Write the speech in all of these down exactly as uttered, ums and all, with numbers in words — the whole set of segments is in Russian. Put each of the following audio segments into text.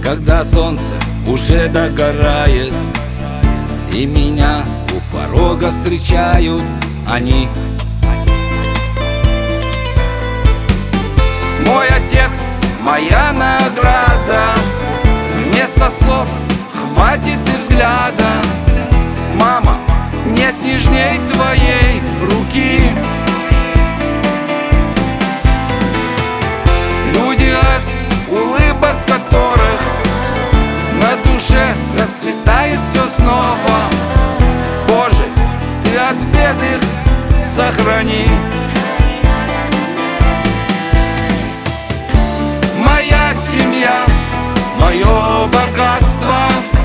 когда солнце уже догорает, и меня у порога встречают они. Мой отец, моя награда, вместо слов хватит и взгляда. Мама, нет нежней твоей руки. Люди, от улыбок которых на душе расцветает все снова. Боже, ты от бед их сохрани. Моя семья, мое богатство.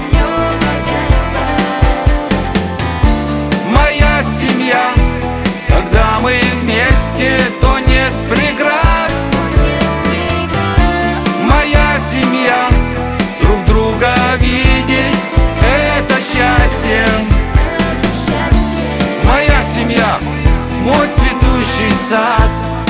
Моя семья, когда мы вместе, то нет преград. Моя семья, друг друга видеть — это счастье. Моя семья, мой цветущий сад.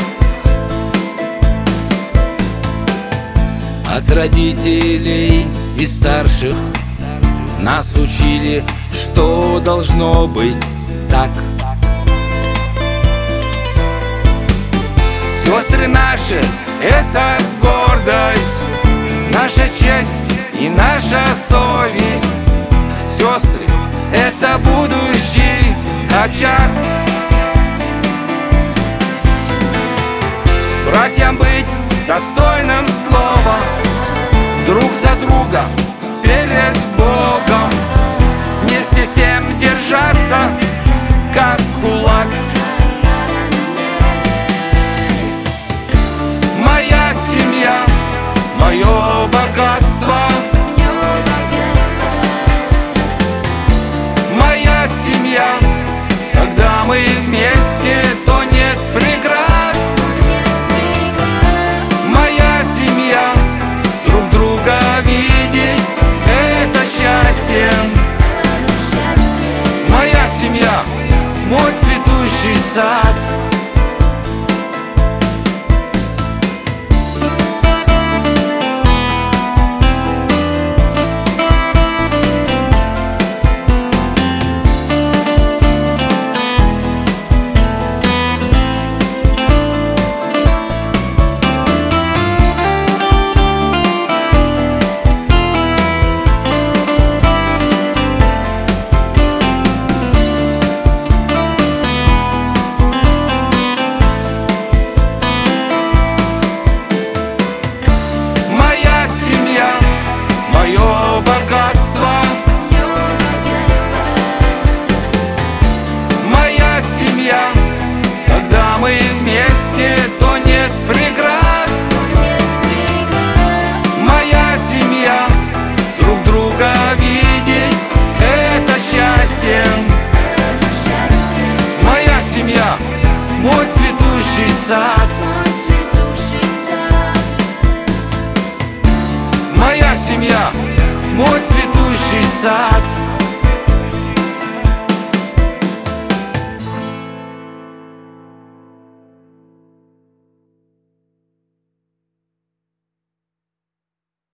От родителей и старших нас учили, что должно быть так. Сестры наши — это гордость, наша честь и наша совесть. Сестры — это будущий очаг. Братьям быть достойным слова, друг за друга перед Богом, вместе всем держаться, как кулак. Моя семья, мое богатство. Моя семья, когда мы вместе, то нет преград. Моя семья, друг друга видеть — это счастье. Моя семья, мой цветущий сад. Мое богатство. Моя семья, когда мы вместе, то нет преград. Моя семья, друг друга видеть — это счастье. Моя семья, мой цветущий сад. Моя семья, мой цветущий сад.